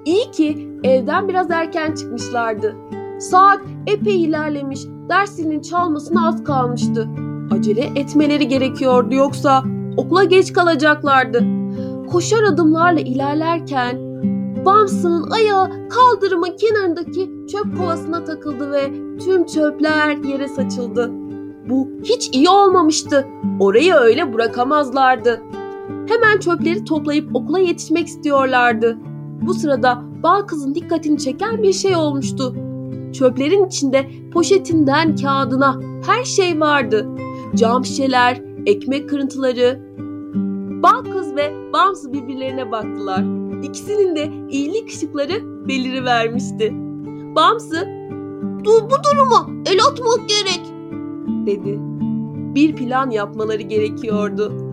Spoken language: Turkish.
İyi ki evden biraz erken çıkmışlardı. Saat epey ilerlemiş, ders zilinin çalmasına az kalmıştı. Acele etmeleri gerekiyordu, yoksa okula geç kalacaklardı. Koşar adımlarla ilerlerken Bams'ın ayağı kaldırımın kenarındaki çöp kovasına takıldı ve tüm çöpler yere saçıldı. Bu hiç iyi olmamıştı. Orayı öyle bırakamazlardı. Hemen çöpleri toplayıp okula yetişmek istiyorlardı. Bu sırada bal kızın dikkatini çeken bir şey olmuştu. Çöplerin içinde poşetinden kağıdına her şey vardı. Cam şişeler, ekmek kırıntıları. Bal kız ve Bams birbirlerine baktılar. İkisinin de iyilik ışıkları belirivermişti. Bams'ı "Bu duruma el atmak gerek," dedi. Bir plan yapmaları gerekiyordu.